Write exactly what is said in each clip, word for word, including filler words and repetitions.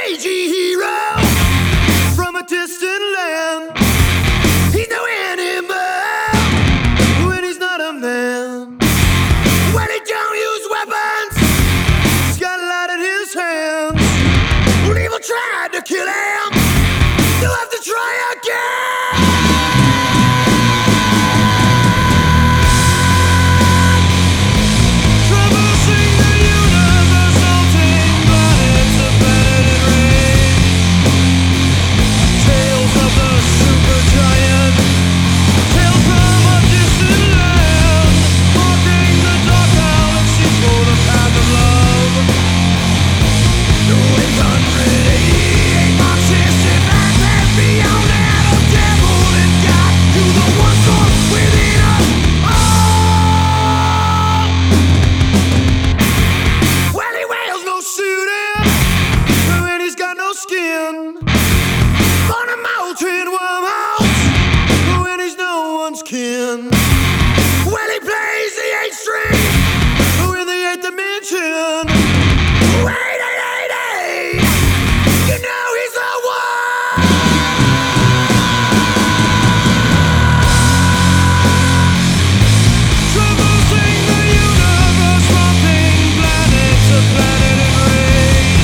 cagey hero from a distant land. He's no animal when he's not a man. When he don't use weapons, he's got a light in his hands. When evil tried to kill him, you'll have to try again. Skin on a mountain wormhouse when he's no one's kin. When he plays the eighth string in the eighth dimension. Wait, eight, eight, eight, you know he's the one. Traversing the universe, romping planet to planet in rage.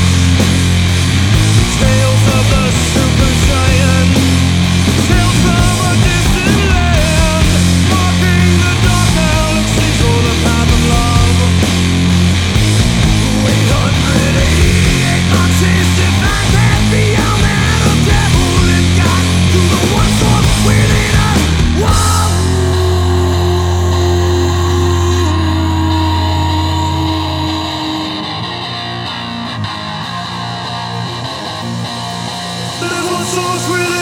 Tales of the supergiant, tales from a distant land, marking the dark galaxies or the path of love. eight hundred eighty-eight marches to find that beyond that of devil and God, to the one source within us. Whoa! There's one source within